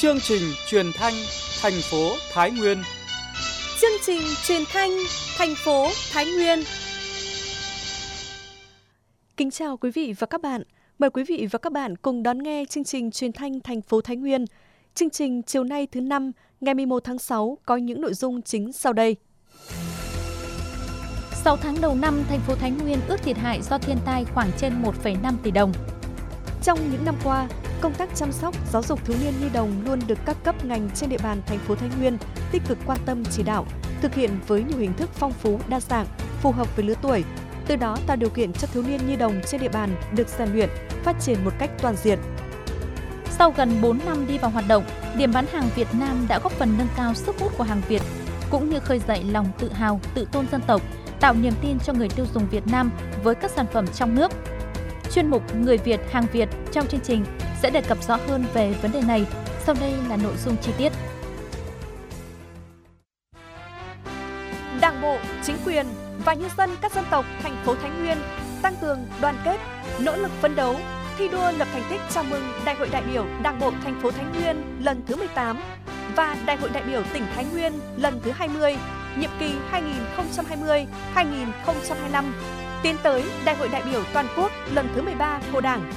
Chương trình truyền thanh thành phố Thái Nguyên. Chương trình truyền thanh thành phố Thái Nguyên. Kính chào quý vị và các bạn. Mời quý vị và các bạn cùng đón nghe chương trình truyền thanh thành phố Thái Nguyên. Chương trình chiều nay thứ Năm, ngày 11 tháng 6 có những nội dung chính sau đây. 6 tháng đầu năm, thành phố Thái Nguyên ước thiệt hại do thiên tai khoảng trên 1,5 tỷ đồng. Trong những năm qua, công tác chăm sóc, giáo dục thiếu niên nhi đồng luôn được các cấp ngành trên địa bàn thành phố Thái Nguyên tích cực quan tâm chỉ đạo, thực hiện với nhiều hình thức phong phú, đa dạng, phù hợp với lứa tuổi. Từ đó tạo điều kiện cho thiếu niên nhi đồng trên địa bàn được rèn luyện, phát triển một cách toàn diện. Sau gần 4 năm đi vào hoạt động, điểm bán hàng Việt Nam đã góp phần nâng cao sức hút của hàng Việt, cũng như khơi dậy lòng tự hào, tự tôn dân tộc, tạo niềm tin cho người tiêu dùng Việt Nam với các sản phẩm trong nước. Chuyên mục Người Việt, hàng Việt trong chương trình sẽ đề cập rõ hơn về vấn đề này. Sau đây là nội dung chi tiết. Đảng bộ, chính quyền và nhân dân các dân tộc thành phố Thái Nguyên tăng cường đoàn kết, nỗ lực phấn đấu, thi đua lập thành tích chào mừng Đại hội đại biểu Đảng bộ thành phố Thái Nguyên lần thứ 18 và Đại hội đại biểu tỉnh Thái Nguyên lần thứ 20, nhiệm kỳ 2020-2025, tiến tới Đại hội đại biểu toàn quốc lần thứ 13 của Đảng.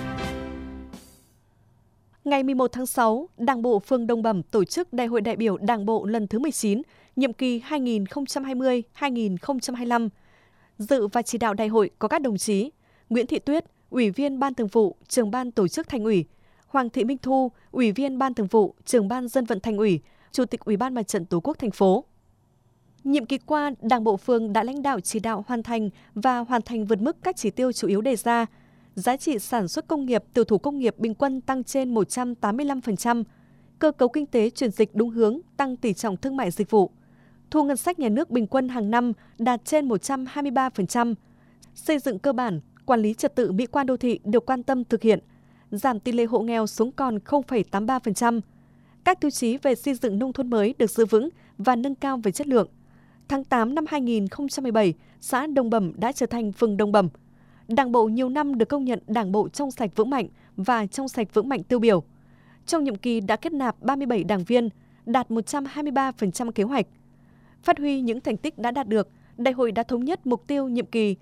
Ngày 11 tháng 6, Đảng bộ phường Đồng Bẩm tổ chức Đại hội đại biểu Đảng bộ lần thứ 19, nhiệm kỳ 2020-2025. Dự và chỉ đạo đại hội có các đồng chí Nguyễn Thị Tuyết, Ủy viên Ban Thường vụ, Trưởng ban Tổ chức Thành ủy, Hoàng Thị Minh Thu, Ủy viên Ban Thường vụ, Trưởng ban Dân vận Thành ủy, Chủ tịch Ủy ban Mặt trận Tổ quốc thành phố. Nhiệm kỳ qua, Đảng bộ phường đã lãnh đạo chỉ đạo hoàn thành vượt mức các chỉ tiêu chủ yếu đề ra. Giá trị sản xuất công nghiệp, tiểu thủ công nghiệp bình quân tăng trên 185%, cơ cấu kinh tế chuyển dịch đúng hướng, tăng tỷ trọng thương mại dịch vụ. Thu ngân sách nhà nước bình quân hàng năm đạt trên 123%. Xây dựng cơ bản, quản lý trật tự mỹ quan đô thị được quan tâm thực hiện, giảm tỷ lệ hộ nghèo xuống còn 0,83%. Các tiêu chí về xây dựng nông thôn mới được giữ vững và nâng cao về chất lượng. Tháng 8 năm 2017, xã Đồng Bẩm đã trở thành phường Đồng Bẩm. Đảng bộ nhiều năm được công nhận Đảng bộ trong sạch vững mạnh và trong sạch vững mạnh tiêu biểu. Trong nhiệm kỳ đã kết nạp 37 đảng viên, đạt 123% kế hoạch. Phát huy những thành tích đã đạt được, Đại hội đã thống nhất mục tiêu nhiệm kỳ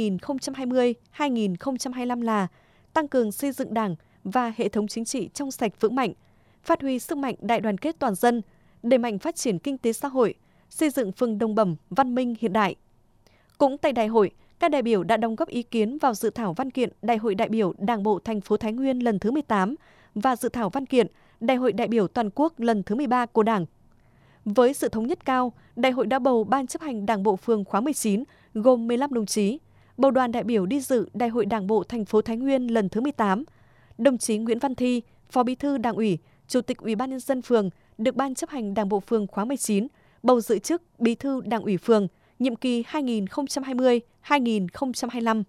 2020-2025 là tăng cường xây dựng Đảng và hệ thống chính trị trong sạch vững mạnh, phát huy sức mạnh đại đoàn kết toàn dân, đẩy mạnh phát triển kinh tế xã hội, xây dựng phường Đồng Bẩm văn minh hiện đại. Cũng tại đại hội, các đại biểu đã đóng góp ý kiến vào dự thảo văn kiện Đại hội đại biểu Đảng bộ thành phố Thái Nguyên lần thứ 18 và dự thảo văn kiện Đại hội đại biểu toàn quốc lần thứ 13 của Đảng. Với sự thống nhất cao, đại hội đã bầu Ban chấp hành Đảng bộ phường khóa 19 gồm 15 đồng chí, bầu đoàn đại biểu đi dự Đại hội Đảng bộ thành phố Thái Nguyên lần thứ 18. Đồng chí Nguyễn Văn Thi, Phó Bí thư Đảng ủy, Chủ tịch Ủy ban nhân dân phường được Ban chấp hành Đảng bộ phường khóa 19 bầu giữ chức Bí thư Đảng ủy phường nhiệm kỳ 2020-2025.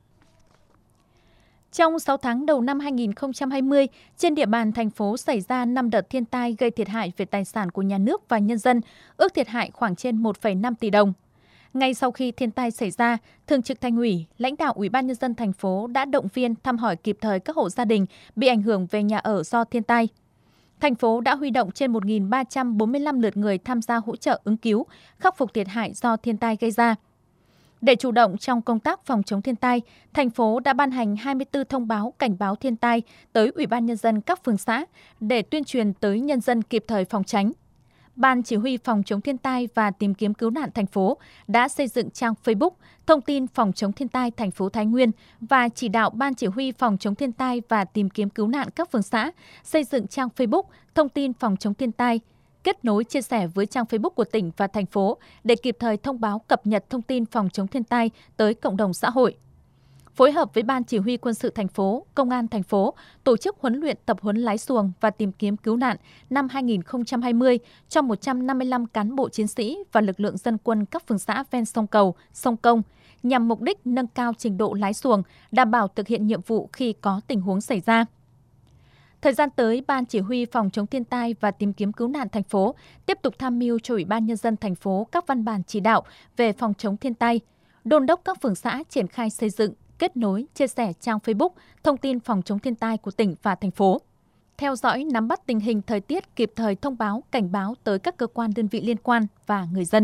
Trong 6 tháng đầu năm 2020, trên địa bàn thành phố xảy ra 5 đợt thiên tai gây thiệt hại về tài sản của nhà nước và nhân dân, ước thiệt hại khoảng trên 1,5 tỷ đồng. Ngay sau khi thiên tai xảy ra, Thường trực Thành ủy, lãnh đạo Ủy ban nhân dân thành phố đã động viên thăm hỏi kịp thời các hộ gia đình bị ảnh hưởng về nhà ở do thiên tai. Thành phố đã huy động trên 1.345 lượt người tham gia hỗ trợ ứng cứu, khắc phục thiệt hại do thiên tai gây ra. Để chủ động trong công tác phòng chống thiên tai, thành phố đã ban hành 24 thông báo cảnh báo thiên tai tới Ủy ban nhân dân các phường xã để tuyên truyền tới nhân dân kịp thời phòng tránh. Ban Chỉ huy phòng chống thiên tai và tìm kiếm cứu nạn thành phố đã xây dựng trang Facebook thông tin phòng chống thiên tai thành phố Thái Nguyên và chỉ đạo Ban Chỉ huy phòng chống thiên tai và tìm kiếm cứu nạn các phường xã xây dựng trang Facebook thông tin phòng chống thiên tai, kết nối chia sẻ với trang Facebook của tỉnh và thành phố để kịp thời thông báo cập nhật thông tin phòng chống thiên tai tới cộng đồng xã hội. Phối hợp với Ban Chỉ huy quân sự thành phố, Công an thành phố tổ chức huấn luyện tập huấn lái xuồng và tìm kiếm cứu nạn năm 2020 cho 155 cán bộ chiến sĩ và lực lượng dân quân các phường xã ven sông Cầu, sông Công nhằm mục đích nâng cao trình độ lái xuồng, đảm bảo thực hiện nhiệm vụ khi có tình huống xảy ra. Thời gian tới, Ban Chỉ huy phòng chống thiên tai và tìm kiếm cứu nạn thành phố tiếp tục tham mưu cho Ủy ban nhân dân thành phố các văn bản chỉ đạo về phòng chống thiên tai, đôn đốc các phường xã triển khai xây dựng, kết nối, chia sẻ trang Facebook thông tin phòng chống thiên tai của tỉnh và thành phố. theo dõi nắm bắt tình hình thời tiết, kịp thời thông báo, cảnh báo tới các cơ quan đơn vị liên quan và người dân.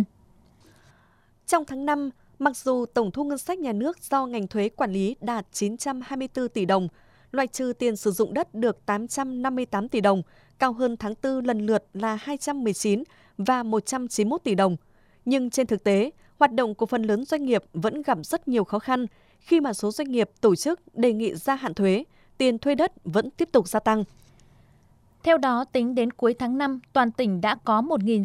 Trong tháng 5, mặc dù tổng thu ngân sách nhà nước do ngành thuế quản lý đạt 924 tỷ đồng, loại trừ tiền sử dụng đất được 858 tỷ đồng, cao hơn tháng 4 lần lượt là 219 và 191 tỷ đồng. Nhưng trên thực tế, hoạt động của phần lớn doanh nghiệp vẫn gặp rất nhiều khó khăn khi mà số doanh nghiệp tổ chức đề nghị gia hạn thuế, tiền thuê đất vẫn tiếp tục gia tăng. Theo đó, tính đến cuối tháng 5, toàn tỉnh đã có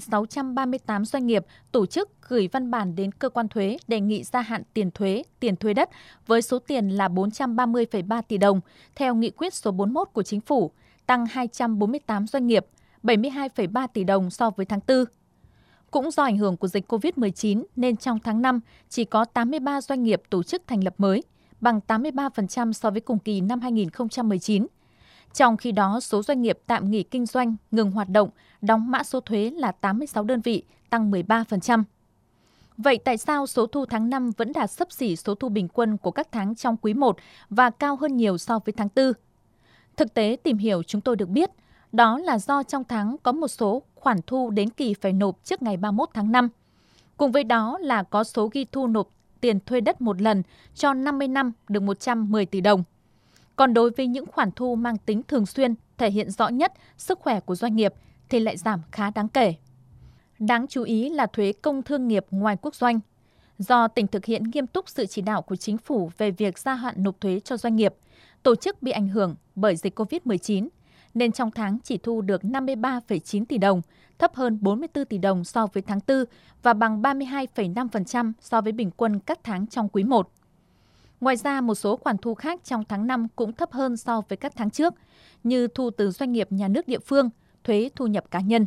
1.638 doanh nghiệp tổ chức gửi văn bản đến cơ quan thuế đề nghị gia hạn tiền thuế, tiền thuê đất với số tiền là 430,3 tỷ đồng, theo nghị quyết số 41 của Chính phủ, tăng 248 doanh nghiệp, 72,3 tỷ đồng so với tháng 4. Cũng do ảnh hưởng của dịch COVID-19 nên trong tháng 5 chỉ có 83 doanh nghiệp tổ chức thành lập mới, bằng 83% so với cùng kỳ năm 2019. Trong khi đó, số doanh nghiệp tạm nghỉ kinh doanh, ngừng hoạt động, đóng mã số thuế là 86 đơn vị, tăng 13%. Vậy tại sao số thu tháng 5 vẫn đạt xấp xỉ số thu bình quân của các tháng trong quý 1 và cao hơn nhiều so với tháng 4? Thực tế tìm hiểu chúng tôi được biết, đó là do trong tháng có một số khoản thu đến kỳ phải nộp trước ngày 31 tháng 5. Cùng với đó là có số ghi thu nộp tiền thuê đất một lần cho 50 năm được 110 tỷ đồng. Còn đối với những khoản thu mang tính thường xuyên, thể hiện rõ nhất sức khỏe của doanh nghiệp thì lại giảm khá đáng kể. Đáng chú ý là thuế công thương nghiệp ngoài quốc doanh. Do tỉnh thực hiện nghiêm túc sự chỉ đạo của Chính phủ về việc gia hạn nộp thuế cho doanh nghiệp, tổ chức bị ảnh hưởng bởi dịch COVID-19, nên trong tháng chỉ thu được 53,9 tỷ đồng, thấp hơn 44 tỷ đồng so với tháng 4 và bằng 32,5% so với bình quân các tháng trong quý 1. Ngoài ra, một số khoản thu khác trong tháng 5 cũng thấp hơn so với các tháng trước, như thu từ doanh nghiệp nhà nước địa phương, thuế thu nhập cá nhân.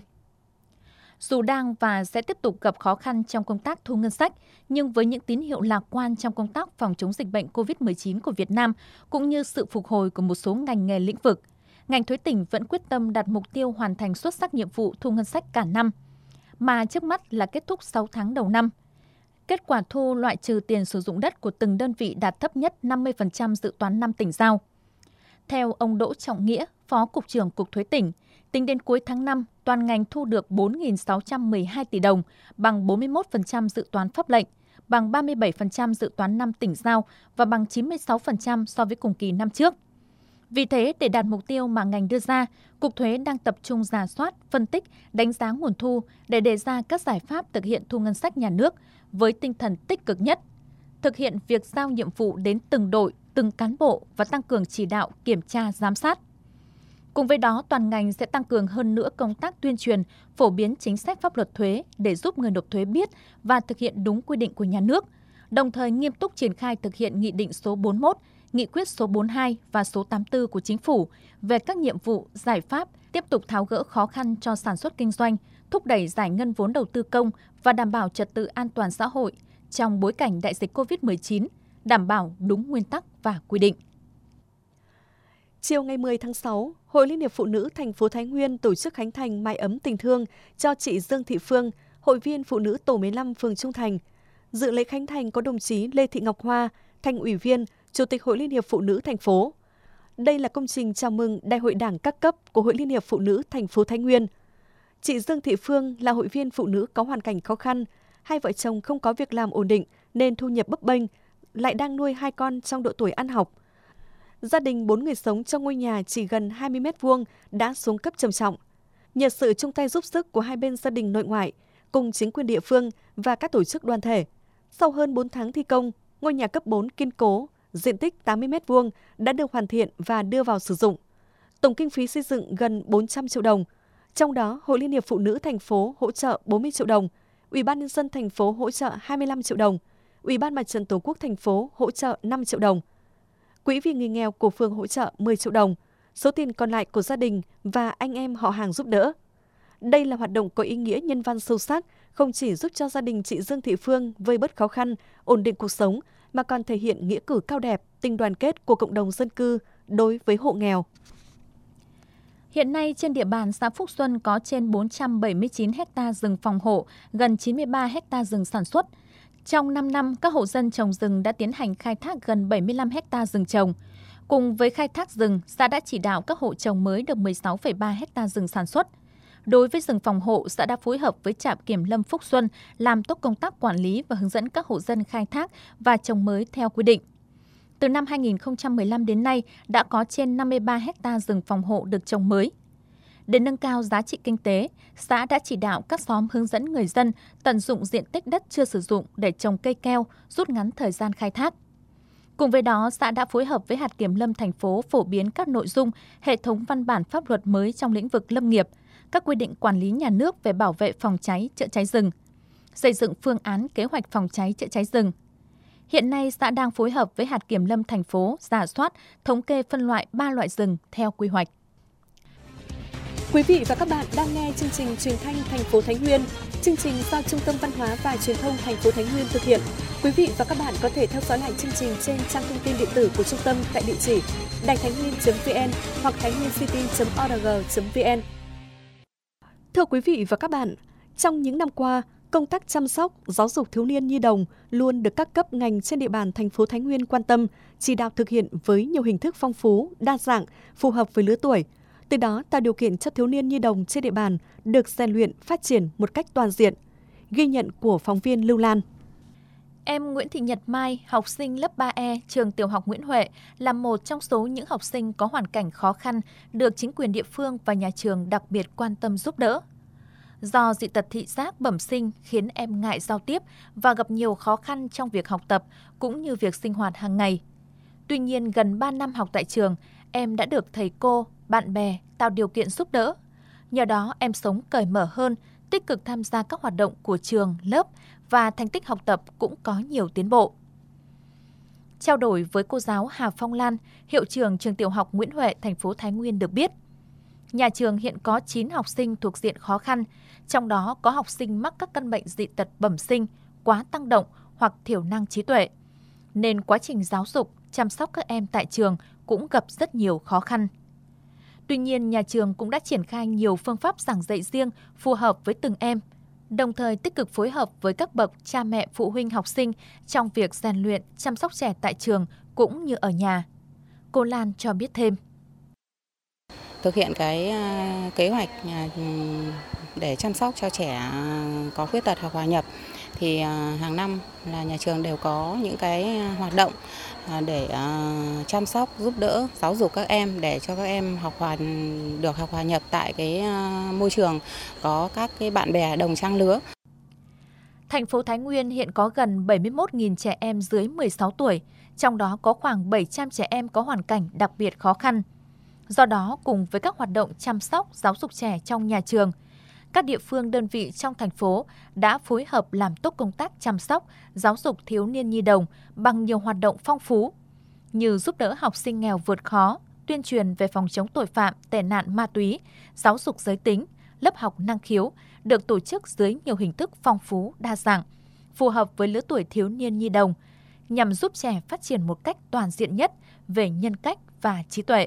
Dù đang và sẽ tiếp tục gặp khó khăn trong công tác thu ngân sách, nhưng với những tín hiệu lạc quan trong công tác phòng chống dịch bệnh COVID-19 của Việt Nam, cũng như sự phục hồi của một số ngành nghề lĩnh vực, ngành thuế tỉnh vẫn quyết tâm đạt mục tiêu hoàn thành xuất sắc nhiệm vụ thu ngân sách cả năm, mà trước mắt là kết thúc 6 tháng đầu năm. Kết quả thu loại trừ tiền sử dụng đất của từng đơn vị đạt thấp nhất 50% dự toán năm tỉnh giao. Theo ông Đỗ Trọng Nghĩa, Phó Cục trưởng Cục Thuế tỉnh, tính đến cuối tháng 5, toàn ngành thu được 4.612 tỷ đồng, bằng 41% dự toán pháp lệnh, bằng 37% dự toán năm tỉnh giao và bằng 96% so với cùng kỳ năm trước. Vì thế, để đạt mục tiêu mà ngành đưa ra, Cục Thuế đang tập trung rà soát, phân tích, đánh giá nguồn thu để đề ra các giải pháp thực hiện thu ngân sách nhà nước với tinh thần tích cực nhất, thực hiện việc giao nhiệm vụ đến từng đội, từng cán bộ và tăng cường chỉ đạo, kiểm tra, giám sát. Cùng với đó, toàn ngành sẽ tăng cường hơn nữa công tác tuyên truyền, phổ biến chính sách pháp luật thuế để giúp người nộp thuế biết và thực hiện đúng quy định của nhà nước, đồng thời nghiêm túc triển khai thực hiện Nghị định số 41, Nghị quyết số 42 và số 84 của Chính phủ về các nhiệm vụ, giải pháp, tiếp tục tháo gỡ khó khăn cho sản xuất kinh doanh, thúc đẩy giải ngân vốn đầu tư công và đảm bảo trật tự an toàn xã hội trong bối cảnh đại dịch COVID-19, đảm bảo đúng nguyên tắc và quy định. Chiều ngày 10 tháng 6, Hội Liên hiệp Phụ nữ thành phố Thái Nguyên tổ chức khánh thành mái ấm tình thương cho chị Dương Thị Phương, hội viên phụ nữ tổ 15 phường Trung Thành. Dự lễ khánh thành có đồng chí Lê Thị Ngọc Hoa, Thành ủy viên, Chủ tịch Hội Liên hiệp Phụ nữ thành phố. Đây là công trình chào mừng Đại hội Đảng các cấp của Hội Liên hiệp Phụ nữ thành phố Thái Nguyên. Chị Dương Thị Phương là hội viên phụ nữ có hoàn cảnh khó khăn, hai vợ chồng không có việc làm ổn định nên thu nhập bấp bênh, lại đang nuôi hai con trong độ tuổi ăn học. Gia đình 4 người sống trong ngôi nhà chỉ gần 20 m2 đã xuống cấp trầm trọng. Nhờ sự chung tay giúp sức của hai bên gia đình nội ngoại, cùng chính quyền địa phương và các tổ chức đoàn thể, sau hơn 4 tháng thi công, ngôi nhà cấp 4 kiên cố, diện tích 80 m2 đã được hoàn thiện và đưa vào sử dụng. Tổng kinh phí xây dựng gần 400 triệu đồng. Trong đó, Hội Liên hiệp Phụ nữ thành phố hỗ trợ 40 triệu đồng, Ủy ban nhân dân thành phố hỗ trợ 25 triệu đồng, Ủy ban Mặt trận Tổ quốc thành phố hỗ trợ 5 triệu đồng. Quỹ vì người nghèo của phường hỗ trợ 10 triệu đồng, số tiền còn lại của gia đình và anh em họ hàng giúp đỡ. Đây là hoạt động có ý nghĩa nhân văn sâu sắc, không chỉ giúp cho gia đình chị Dương Thị Phương vơi bớt khó khăn, ổn định cuộc sống, mà còn thể hiện nghĩa cử cao đẹp, tình đoàn kết của cộng đồng dân cư đối với hộ nghèo. Hiện nay, trên địa bàn xã Phúc Xuân có trên 479 ha rừng phòng hộ, gần 93 ha rừng sản xuất. Trong 5 năm, các hộ dân trồng rừng đã tiến hành khai thác gần 75 ha rừng trồng. Cùng với khai thác rừng, xã đã chỉ đạo các hộ trồng mới được 16,3 hectare rừng sản xuất. Đối với rừng phòng hộ, xã đã phối hợp với trạm kiểm lâm Phúc Xuân làm tốt công tác quản lý và hướng dẫn các hộ dân khai thác và trồng mới theo quy định. Từ năm 2015 đến nay, đã có trên 53 hectare rừng phòng hộ được trồng mới. Để nâng cao giá trị kinh tế, xã đã chỉ đạo các xóm hướng dẫn người dân tận dụng diện tích đất chưa sử dụng để trồng cây keo, rút ngắn thời gian khai thác. Cùng với đó, xã đã phối hợp với hạt kiểm lâm thành phố phổ biến các nội dung, hệ thống văn bản pháp luật mới trong lĩnh vực lâm nghiệp, các quy định quản lý nhà nước về bảo vệ phòng cháy, chữa cháy rừng, xây dựng phương án kế hoạch phòng cháy, chữa cháy rừng. Hiện nay, xã đang phối hợp với hạt kiểm lâm thành phố rà soát, thống kê phân loại 3 loại rừng theo quy hoạch. Quý vị và các bạn đang nghe chương trình Truyền thanh thành phố Thái Nguyên. Chương trình do Trung tâm Văn hóa và Truyền thông thành phố Thái Nguyên thực hiện. Quý vị và các bạn có thể theo dõi lại chương trình trên trang thông tin điện tử của trung tâm tại địa chỉ đàitháinhnguyên.vn hoặc thainhviencity.org.vn. Thưa quý vị và các bạn, trong những năm qua, công tác chăm sóc, giáo dục thiếu niên nhi đồng luôn được các cấp ngành trên địa bàn thành phố Thái Nguyên quan tâm, chỉ đạo thực hiện với nhiều hình thức phong phú, đa dạng, phù hợp với lứa tuổi. Từ đó tạo điều kiện cho thiếu niên nhi đồng trên địa bàn được rèn luyện, phát triển một cách toàn diện. Ghi nhận của phóng viên Lưu Lan. Em Nguyễn Thị Nhật Mai, học sinh lớp 3E, trường tiểu học Nguyễn Huệ, là một trong số những học sinh có hoàn cảnh khó khăn được chính quyền địa phương và nhà trường đặc biệt quan tâm giúp đỡ. Do dị tật thị giác bẩm sinh khiến em ngại giao tiếp và gặp nhiều khó khăn trong việc học tập cũng như việc sinh hoạt hàng ngày. Tuy nhiên, gần 3 năm học tại trường, em đã được thầy cô, bạn bè tạo điều kiện giúp đỡ. Nhờ đó, em sống cởi mở hơn, tích cực tham gia các hoạt động của trường, lớp và thành tích học tập cũng có nhiều tiến bộ. Trao đổi với cô giáo Hà Phong Lan, hiệu trưởng trường tiểu học Nguyễn Huệ, thành phố Thái Nguyên được biết, nhà trường hiện có 9 học sinh thuộc diện khó khăn, trong đó có học sinh mắc các căn bệnh dị tật bẩm sinh, quá tăng động hoặc thiểu năng trí tuệ. Nên quá trình giáo dục, chăm sóc các em tại trường cũng gặp rất nhiều khó khăn. Tuy nhiên, nhà trường cũng đã triển khai nhiều phương pháp giảng dạy riêng phù hợp với từng em, đồng thời tích cực phối hợp với các bậc cha mẹ phụ huynh học sinh trong việc rèn luyện, chăm sóc trẻ tại trường cũng như ở nhà. Cô Lan cho biết thêm. Thực hiện cái kế hoạch để chăm sóc cho trẻ có khuyết tật hoặc hòa nhập thì hàng năm là nhà trường đều có những cái hoạt động để chăm sóc, giúp đỡ, giáo dục các em để cho các em học hòa nhập tại cái môi trường có các cái bạn bè đồng trang lứa. Thành phố Thái Nguyên hiện có gần 71.000 trẻ em dưới 16 tuổi, trong đó có khoảng 700 trẻ em có hoàn cảnh đặc biệt khó khăn. Do đó, cùng với các hoạt động chăm sóc, giáo dục trẻ trong nhà trường, các địa phương đơn vị trong thành phố đã phối hợp làm tốt công tác chăm sóc, giáo dục thiếu niên nhi đồng bằng nhiều hoạt động phong phú, như giúp đỡ học sinh nghèo vượt khó, tuyên truyền về phòng chống tội phạm, tệ nạn ma túy, giáo dục giới tính, lớp học năng khiếu, được tổ chức dưới nhiều hình thức phong phú, đa dạng, phù hợp với lứa tuổi thiếu niên nhi đồng, nhằm giúp trẻ phát triển một cách toàn diện nhất về nhân cách và trí tuệ.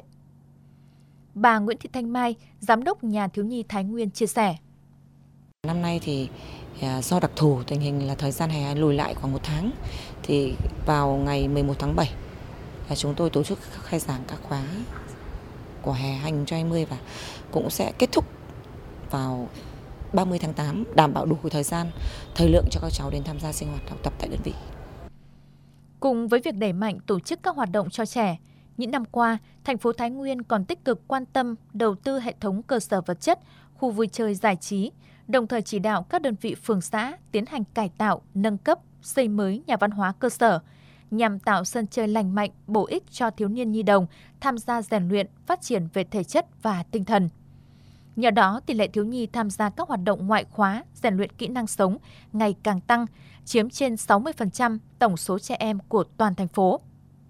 Bà Nguyễn Thị Thanh Mai, Giám đốc Nhà thiếu nhi Thái Nguyên chia sẻ. Năm nay thì do đặc thù tình hình là thời gian hè lùi lại khoảng 1 tháng, thì vào ngày 11 tháng 7 chúng tôi tổ chức khai giảng các khóa của hè 2020 và cũng sẽ kết thúc vào 30 tháng 8, đảm bảo đủ thời gian, thời lượng cho các cháu đến tham gia sinh hoạt học tập tại đơn vị. Cùng với việc đẩy mạnh tổ chức các hoạt động cho trẻ, những năm qua, thành phố Thái Nguyên còn tích cực quan tâm đầu tư hệ thống cơ sở vật chất, khu vui chơi giải trí, đồng thời chỉ đạo các đơn vị phường xã tiến hành cải tạo, nâng cấp, xây mới nhà văn hóa cơ sở, nhằm tạo sân chơi lành mạnh, bổ ích cho thiếu niên nhi đồng tham gia rèn luyện, phát triển về thể chất và tinh thần. Nhờ đó, tỷ lệ thiếu nhi tham gia các hoạt động ngoại khóa, rèn luyện kỹ năng sống ngày càng tăng, chiếm trên 60% tổng số trẻ em của toàn thành phố.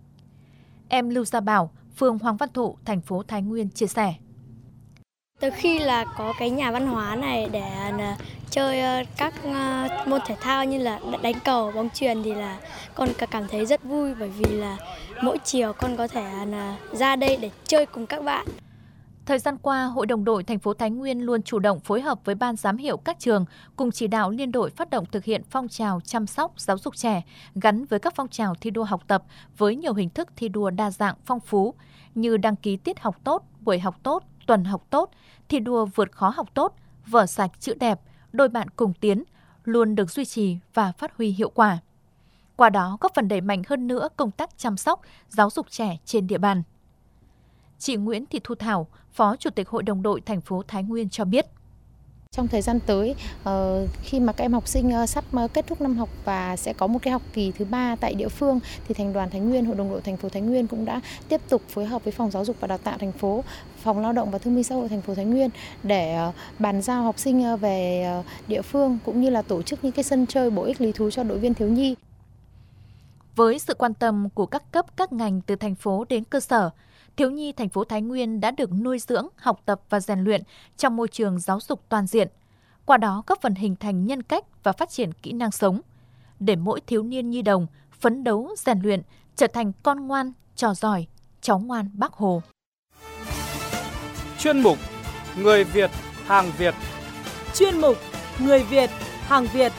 Em Lưu Gia Bảo, phường Hoàng Văn Thụ, thành phố Thái Nguyên chia sẻ. Từ khi là có cái nhà văn hóa này để chơi các môn thể thao như là đánh cầu, bóng chuyền thì là con cảm thấy rất vui, bởi vì là mỗi chiều con có thể ra đây để chơi cùng các bạn. Thời gian qua, Hội đồng đội thành phố Thái Nguyên luôn chủ động phối hợp với ban giám hiệu các trường cùng chỉ đạo liên đội phát động thực hiện phong trào chăm sóc giáo dục trẻ gắn với các phong trào thi đua học tập với nhiều hình thức thi đua đa dạng phong phú như đăng ký tiết học tốt, buổi học tốt, tuần học tốt, thi đua vượt khó học tốt, vở sạch chữ đẹp, đôi bạn cùng tiến luôn được duy trì và phát huy hiệu quả. Qua đó góp phần đẩy mạnh hơn nữa công tác chăm sóc giáo dục trẻ trên địa bàn. Chị Nguyễn Thị Thu Thảo, Phó Chủ tịch Hội đồng đội thành phố Thái Nguyên cho biết. Trong thời gian tới, khi mà các em học sinh sắp kết thúc năm học và sẽ có một cái học kỳ thứ 3 tại địa phương, thì Thành đoàn Thái Nguyên, Hội đồng đội thành phố Thái Nguyên cũng đã tiếp tục phối hợp với Phòng Giáo dục và Đào tạo thành phố, Phòng Lao động và Thương binh Xã hội thành phố Thái Nguyên để bàn giao học sinh về địa phương cũng như là tổ chức những cái sân chơi bổ ích lý thú cho đội viên thiếu nhi. Với sự quan tâm của các cấp các ngành từ thành phố đến cơ sở, thiếu nhi thành phố Thái Nguyên đã được nuôi dưỡng, học tập và rèn luyện trong môi trường giáo dục toàn diện. Qua đó góp phần hình thành nhân cách và phát triển kỹ năng sống, để mỗi thiếu niên nhi đồng phấn đấu rèn luyện trở thành con ngoan, trò giỏi, cháu ngoan Bác Hồ. Chuyên mục Người Việt, hàng Việt. Chuyên mục Người Việt, hàng Việt.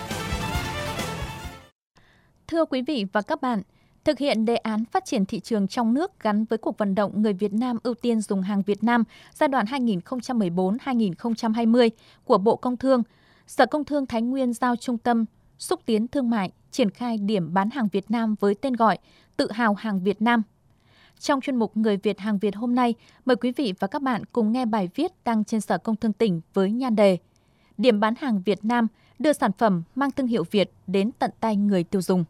Thưa quý vị và các bạn, thực hiện đề án phát triển thị trường trong nước gắn với cuộc vận động người Việt Nam ưu tiên dùng hàng Việt Nam giai đoạn 2014-2020 của Bộ Công Thương, Sở Công Thương Thái Nguyên giao Trung tâm Xúc tiến Thương mại triển khai điểm bán hàng Việt Nam với tên gọi Tự hào hàng Việt Nam. Trong chuyên mục Người Việt hàng Việt hôm nay, mời quý vị và các bạn cùng nghe bài viết đăng trên Sở Công Thương tỉnh với nhan đề Điểm bán hàng Việt Nam đưa sản phẩm mang thương hiệu Việt đến tận tay người tiêu dùng.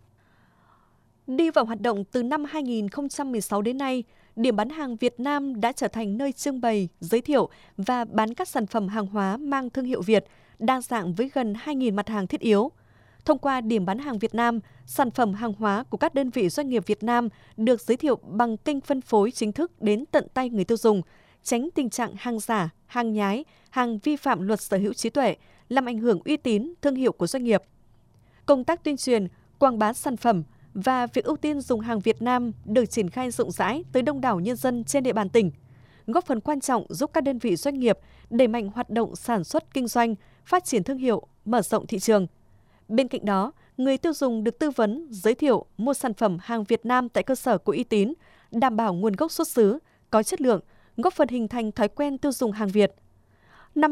Đi vào hoạt động từ năm 2016 đến nay, điểm bán hàng Việt Nam đã trở thành nơi trưng bày, giới thiệu và bán các sản phẩm hàng hóa mang thương hiệu Việt, đa dạng với gần 2.000 mặt hàng thiết yếu. Thông qua điểm bán hàng Việt Nam, sản phẩm hàng hóa của các đơn vị doanh nghiệp Việt Nam được giới thiệu bằng kênh phân phối chính thức đến tận tay người tiêu dùng, tránh tình trạng hàng giả, hàng nhái, hàng vi phạm luật sở hữu trí tuệ, làm ảnh hưởng uy tín, thương hiệu của doanh nghiệp. Công tác tuyên truyền, quảng bá sản phẩm và việc ưu tiên dùng hàng Việt Nam được triển khai rộng rãi tới đông đảo nhân dân trên địa bàn tỉnh, góp phần quan trọng giúp các đơn vị doanh nghiệp đẩy mạnh hoạt động sản xuất kinh doanh, phát triển thương hiệu, mở rộng thị trường. Bên cạnh đó, người tiêu dùng được tư vấn, giới thiệu mua sản phẩm hàng Việt Nam tại cơ sở có uy tín, đảm bảo nguồn gốc xuất xứ, có chất lượng, góp phần hình thành thói quen tiêu dùng hàng Việt. Năm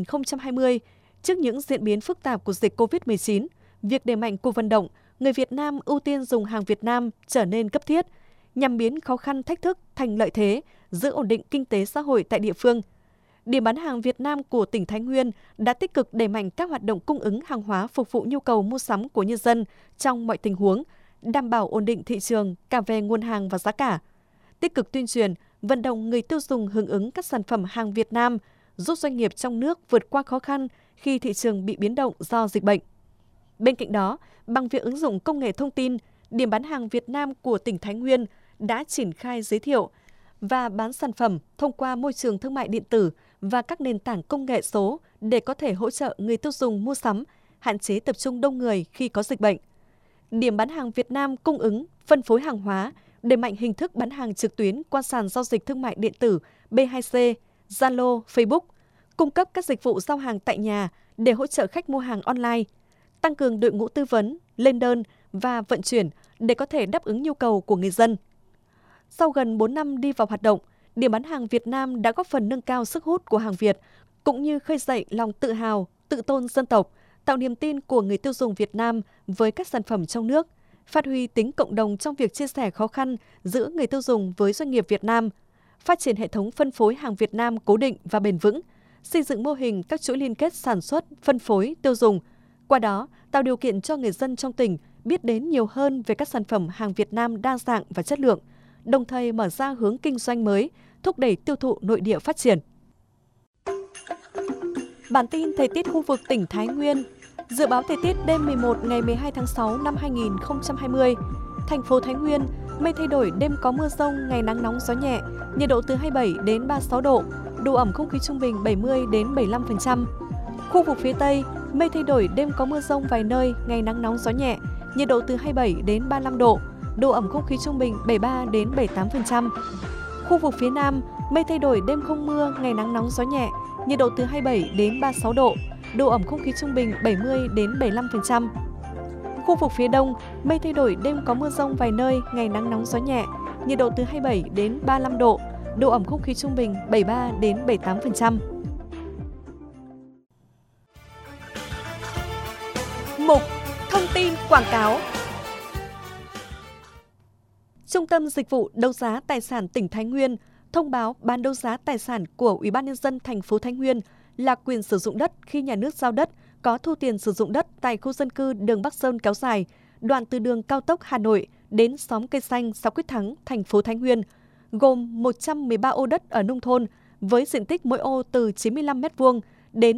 2020, trước những diễn biến phức tạp của dịch COVID-19, việc đẩy mạnh cuộc vận động người Việt Nam ưu tiên dùng hàng Việt Nam trở nên cấp thiết, nhằm biến khó khăn thách thức thành lợi thế, giữ ổn định kinh tế xã hội tại địa phương. Điểm bán hàng Việt Nam của tỉnh Thái Nguyên đã tích cực đẩy mạnh các hoạt động cung ứng hàng hóa phục vụ nhu cầu mua sắm của nhân dân trong mọi tình huống, đảm bảo ổn định thị trường cả về nguồn hàng và giá cả. Tích cực tuyên truyền, vận động người tiêu dùng hưởng ứng các sản phẩm hàng Việt Nam, giúp doanh nghiệp trong nước vượt qua khó khăn khi thị trường bị biến động do dịch bệnh. Bên cạnh đó, bằng việc ứng dụng công nghệ thông tin, điểm bán hàng Việt Nam của tỉnh Thái Nguyên đã triển khai giới thiệu và bán sản phẩm thông qua môi trường thương mại điện tử và các nền tảng công nghệ số để có thể hỗ trợ người tiêu dùng mua sắm, hạn chế tập trung đông người khi có dịch bệnh. Điểm bán hàng Việt Nam cung ứng, phân phối hàng hóa, đẩy mạnh hình thức bán hàng trực tuyến qua sàn giao dịch thương mại điện tử B2C, Zalo, Facebook, cung cấp các dịch vụ giao hàng tại nhà để hỗ trợ khách mua hàng online, tăng cường đội ngũ tư vấn, lên đơn và vận chuyển để có thể đáp ứng nhu cầu của người dân. Sau gần 4 năm đi vào hoạt động, điểm bán hàng Việt Nam đã góp phần nâng cao sức hút của hàng Việt, cũng như khơi dậy lòng tự hào, tự tôn dân tộc, tạo niềm tin của người tiêu dùng Việt Nam với các sản phẩm trong nước, phát huy tính cộng đồng trong việc chia sẻ khó khăn giữa người tiêu dùng với doanh nghiệp Việt Nam, phát triển hệ thống phân phối hàng Việt Nam cố định và bền vững, xây dựng mô hình các chuỗi liên kết sản xuất, phân phối, tiêu dùng. Qua đó, tạo điều kiện cho người dân trong tỉnh biết đến nhiều hơn về các sản phẩm hàng Việt Nam đa dạng và chất lượng, đồng thời mở ra hướng kinh doanh mới, thúc đẩy tiêu thụ nội địa phát triển. Bản tin thời tiết khu vực tỉnh Thái Nguyên. Dự báo thời tiết đêm 11 ngày 12 tháng 6 năm 2020. Thành phố Thái Nguyên, mây thay đổi, đêm có mưa rông, ngày nắng nóng gió nhẹ, nhiệt độ từ 27 đến 36 độ, độ ẩm không khí trung bình 70 đến 75%. Khu vực phía Tây, mây thay đổi, đêm có mưa rông vài nơi, ngày nắng nóng gió nhẹ, nhiệt độ từ 27 đến 35 độ, độ ẩm không khí trung bình 73 đến 78%. Khu vực phía Nam, mây thay đổi, đêm không mưa, ngày nắng nóng gió nhẹ, nhiệt độ từ 27 đến 36 độ, độ ẩm không khí trung bình 70 đến 75%. Khu vực phía Đông, mây thay đổi, đêm có mưa rông vài nơi, ngày nắng nóng gió nhẹ, nhiệt độ từ 27 đến 35 độ, độ ẩm không khí trung bình 73 đến 78%. Mục Thông tin quảng cáo. Trung tâm Dịch vụ Đấu giá Tài sản tỉnh Thái Nguyên thông báo bán đấu giá tài sản của Ủy ban nhân dân thành phố Thái Nguyên là quyền sử dụng đất khi nhà nước giao đất có thu tiền sử dụng đất tại khu dân cư đường Bắc Sơn kéo dài, đoạn từ đường cao tốc Hà Nội đến xóm Cây Xanh, xã Quyết Thắng, thành phố Thái Nguyên, gồm 113 ô đất ở nông thôn với diện tích mỗi ô từ 95 m2 đến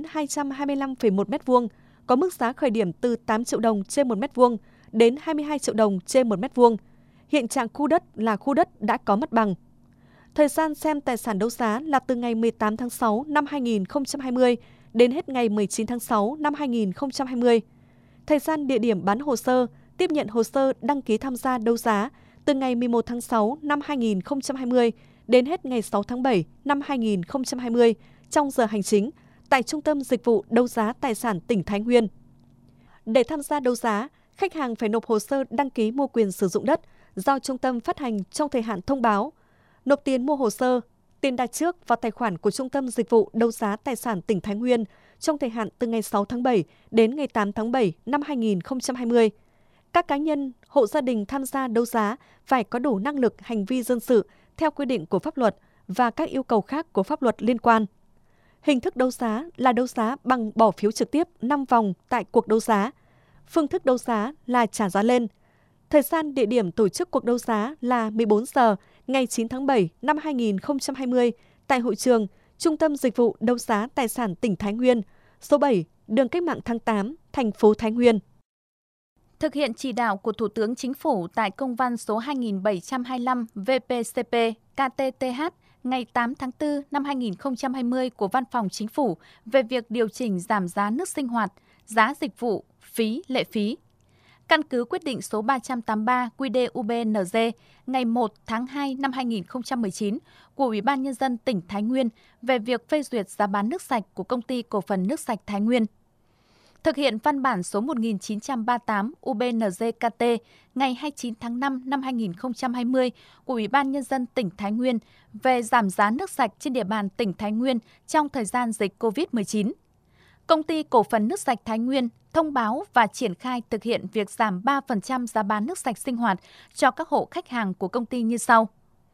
225,1 m2, có mức giá khởi điểm từ 8 triệu đồng trên 1 m2 đến 22 triệu đồng trên 1 m2. Hiện trạng khu đất là khu đất đã có mặt bằng. Thời gian xem tài sản đấu giá là từ ngày 18 tháng 6 năm 2020 đến hết ngày 19 tháng 6 năm 2020. Thời gian địa điểm bán hồ sơ, tiếp nhận hồ sơ đăng ký tham gia đấu giá từ ngày 11 tháng 6 năm 2020 đến hết ngày 6 tháng 7 năm 2020 trong giờ hành chính tại Trung tâm Dịch vụ Đấu giá Tài sản tỉnh Thái Nguyên. Để tham gia đấu giá, khách hàng phải nộp hồ sơ đăng ký mua quyền sử dụng đất do trung tâm phát hành trong thời hạn thông báo, nộp tiền mua hồ sơ, tiền đặt trước vào tài khoản của Trung tâm Dịch vụ Đấu giá Tài sản tỉnh Thái Nguyên trong thời hạn từ ngày 6 tháng 7 đến ngày 8 tháng 7 năm 2020. Các cá nhân, hộ gia đình tham gia đấu giá phải có đủ năng lực hành vi dân sự theo quy định của pháp luật và các yêu cầu khác của pháp luật liên quan. Hình thức đấu giá là đấu giá bằng bỏ phiếu trực tiếp 5 vòng tại cuộc đấu giá. Phương thức đấu giá là trả giá lên. Thời gian địa điểm tổ chức cuộc đấu giá là 14 giờ ngày 9 tháng 7 năm 2020 tại hội trường Trung tâm Dịch vụ Đấu giá Tài sản tỉnh Thái Nguyên, số 7, đường Cách mạng tháng 8, thành phố Thái Nguyên. Thực hiện chỉ đạo của Thủ tướng Chính phủ tại công văn số 2725 VPCP KTTH ngày 8 tháng 4 năm 2020 của Văn phòng Chính phủ về việc điều chỉnh giảm giá nước sinh hoạt, giá dịch vụ, phí, lệ phí. Căn cứ quyết định số 383 QĐ-UBNZ ngày 1 tháng 2 năm 2019 của Ủy ban Nhân dân tỉnh Thái Nguyên về việc phê duyệt giá bán nước sạch của Công ty Cổ phần Nước sạch Thái Nguyên. Thực hiện văn bản số 1938 UBNZ-KT ngày 29 tháng 5 năm 2020 của Ủy ban Nhân dân tỉnh Thái Nguyên về giảm giá nước sạch trên địa bàn tỉnh Thái Nguyên trong thời gian dịch COVID-19. Công ty Cổ phần Nước sạch Thái Nguyên thông báo và triển khai thực hiện việc giảm 3% giá bán nước sạch sinh hoạt cho các hộ khách hàng của công ty như sau.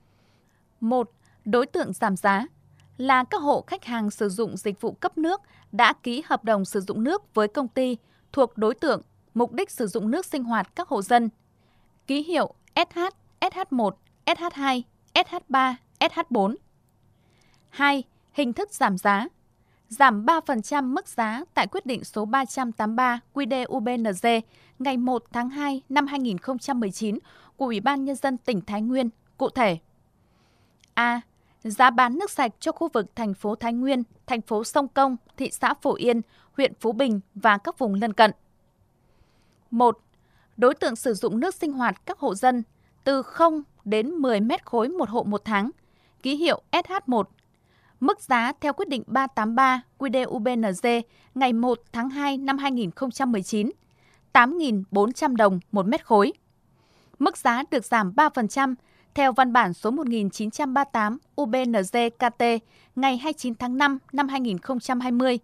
1. Đối tượng giảm giá là các hộ khách hàng sử dụng dịch vụ cấp nước đã ký hợp đồng sử dụng nước với công ty thuộc đối tượng mục đích sử dụng nước sinh hoạt các hộ dân. Ký hiệu SH, SH1, SH2, SH3, SH4. 2. Hình thức giảm giá. Giảm 3% mức giá tại quyết định số 383 QĐ-UBNZ ngày 1 tháng 2 năm 2019 của Ủy ban Nhân dân tỉnh Thái Nguyên, cụ thể. A. Giá bán nước sạch cho khu vực thành phố Thái Nguyên, thành phố Sông Công, thị xã Phổ Yên, huyện Phú Bình và các vùng lân cận. 1. Đối tượng sử dụng nước sinh hoạt các hộ dân từ 0 đến 10 mét khối một hộ một tháng, ký hiệu SH1. Mức giá theo quyết định 383 QĐ-UBNZ ngày 1 tháng 2 năm 2019, 8.400 đồng một mét khối. Mức giá được giảm 3% theo văn bản số 1938 UBNZ-KT ngày 29 tháng 5 năm 2020,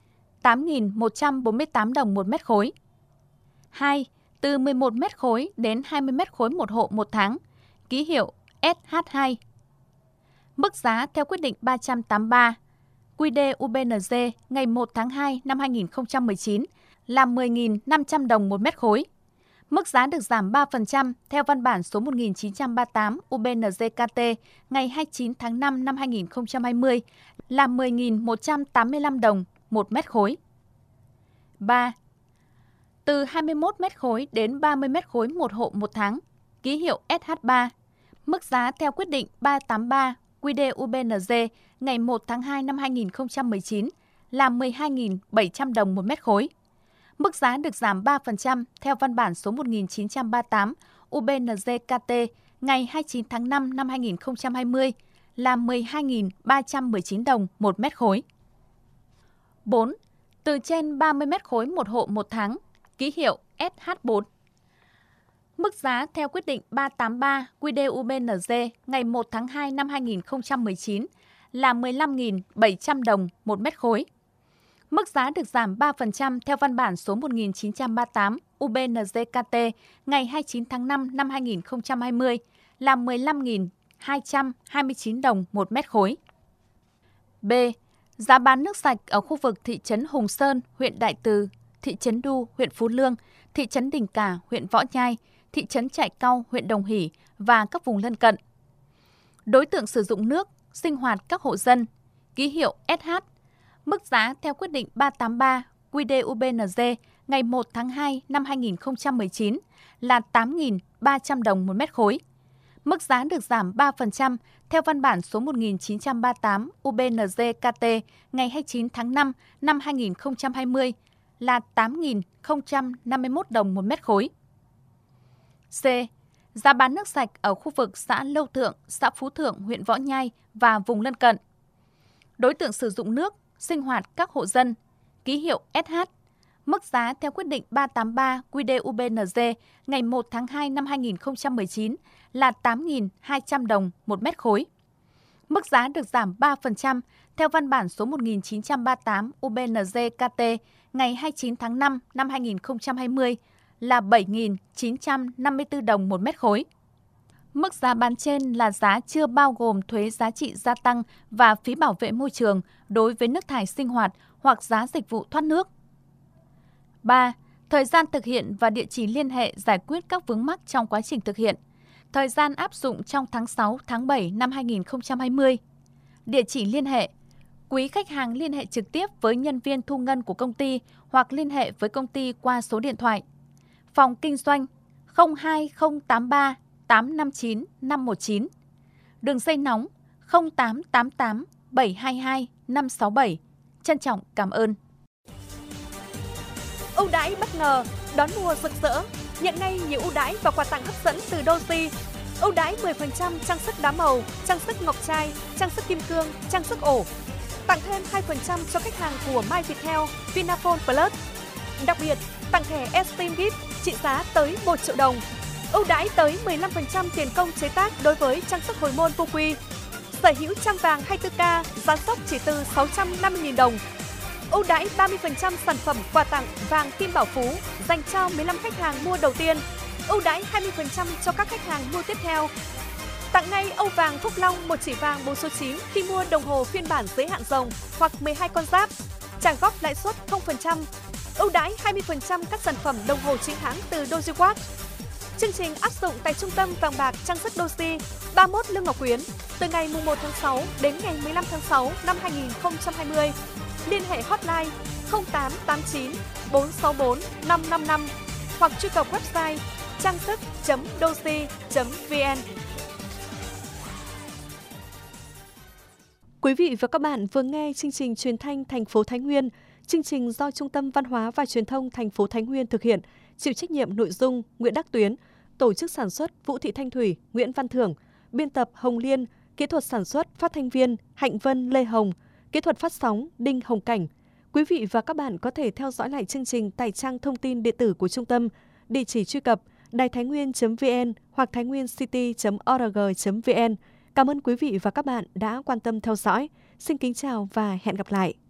8.148 đồng một mét khối. 2. Từ 11 mét khối đến 20 mét khối một hộ một tháng, ký hiệu SH2. Mức giá theo quyết định 383 QĐ-UBNZ ngày 1 tháng 2 năm 2019 là 10.500 đồng một mét khối. Mức giá được giảm 3% theo văn bản số 1938 UBNZ-KT ngày 29 tháng 5 năm 2020 là 10.185 đồng một mét khối. 3. Từ 21 mét khối đến 30 mét khối một hộ một tháng, ký hiệu SH3. Mức giá theo quyết định 383 QĐ-UBNZ ngày 1 tháng 2 năm 2019 là 12.700 đồng một mét khối. Mức giá được giảm 3% theo văn bản số 1938 UBNZ-KT ngày 29 tháng 5 năm 2020 là 12.319 đồng 1 mét khối. 4. Từ trên 30 mét khối một hộ một tháng, ký hiệu SH4. Mức giá theo quyết định 383 QĐ-UBND ngày 1 tháng 2 năm 2019 là 15.700 đồng 1 mét khối. Mức giá được giảm 3% theo văn bản số 1938 UBND-KT ngày 29 tháng 5 năm 2020 là 15.229 đồng 1 mét khối. B. Giá bán nước sạch ở khu vực thị trấn Hùng Sơn, huyện Đại Từ, thị trấn Đu, huyện Phú Lương, thị trấn Đình Cả, huyện Võ Nhai, thị trấn Trại Cau, huyện Đồng Hỷ và các vùng lân cận. Đối tượng sử dụng nước, sinh hoạt các hộ dân, ký hiệu SH. Mức giá theo quyết định 383 QĐ-UBND ngày 1 tháng 2 năm 2019 là 8.300 đồng 1 mét khối. Mức giá được giảm 3% theo văn bản số 1938 UBND-KT ngày 29 tháng 5 năm 2020 là 8.051 đồng 1 mét khối. C. Giá bán nước sạch ở khu vực xã Lâu Thượng, xã Phú Thượng, huyện Võ Nhai và vùng lân cận. Đối tượng sử dụng nước, sinh hoạt các hộ dân, ký hiệu SH. Mức giá theo quyết định 383 QĐ-UBND ngày 1 tháng 2 năm 2019 là 8.200 đồng 1 mét khối. Mức giá được giảm 3% theo văn bản số 1938 UBND-KT ngày 29 tháng 5 năm 2020 là 7.954 đồng 1 mét khối. Mức giá bán trên là giá chưa bao gồm thuế giá trị gia tăng và phí bảo vệ môi trường đối với nước thải sinh hoạt hoặc giá dịch vụ thoát nước. 3. Thời gian thực hiện và địa chỉ liên hệ giải quyết các vướng mắc trong quá trình thực hiện. Thời gian áp dụng trong tháng 6, tháng 7 năm 2020. Địa chỉ liên hệ. Quý khách hàng liên hệ trực tiếp với nhân viên thu ngân của công ty hoặc liên hệ với công ty qua số điện thoại. Phòng kinh doanh 02083 859 519. Đường dây nóng 0888 722 567. Trân trọng cảm ơn. Ưu đãi bất ngờ, đón mùa rực rỡ, nhận ngay nhiều ưu đãi và quà tặng hấp dẫn từ Doji. Ưu đãi 10% trang sức đá màu, trang sức ngọc trai, trang sức kim cương, trang sức ổ. Tặng thêm 2% cho khách hàng của My Viettel, Vinaphone Plus. Đặc biệt, tặng thẻ Esteem Gift trị giá tới 1 triệu đồng. Ưu đãi tới 15% tiền công chế tác đối với trang sức hồi môn vô quy. Sở hữu trang vàng 24K, giá sốc chỉ từ 650.000 đồng. Ưu đãi 30% sản phẩm quà tặng vàng Kim Bảo Phú dành cho 15 khách hàng mua đầu tiên. Ưu đãi 20% cho các khách hàng mua tiếp theo. Tặng ngay Âu vàng Phúc Long 1 chỉ vàng 4 số 9 khi mua đồng hồ phiên bản giới hạn rồng hoặc 12 con giáp. Trả góp lãi suất 0%. Ưu đãi 20% các sản phẩm đồng hồ chính hãng từ Doji Watch. Chương trình áp dụng tại Trung tâm Vàng bạc Trang sức Doji 31 Lương Ngọc Quyến từ ngày 1 tháng 6 đến ngày 15 tháng 6 năm 2020. Liên hệ hotline 0889 464 555 hoặc truy cập website trang sức.doji.vn. Quý vị và các bạn vừa nghe chương trình truyền thanh thành phố Thái Nguyên. Chương trình do Trung tâm Văn hóa và Truyền thông thành phố Thái Nguyên thực hiện, chịu trách nhiệm nội dung Nguyễn Đắc Tuyến, tổ chức sản xuất Vũ Thị Thanh Thủy, Nguyễn Văn Thưởng, biên tập Hồng Liên, kỹ thuật sản xuất phát thanh viên Hạnh Vân, Lê Hồng, kỹ thuật phát sóng Đinh Hồng Cảnh. Quý vị và các bạn có thể theo dõi lại chương trình tại trang thông tin điện tử của trung tâm, địa chỉ truy cập đàitháinnguyên.vn hoặc thainwincity.org.vn. Cảm ơn quý vị và các bạn đã quan tâm theo dõi. Xin kính chào và hẹn gặp lại.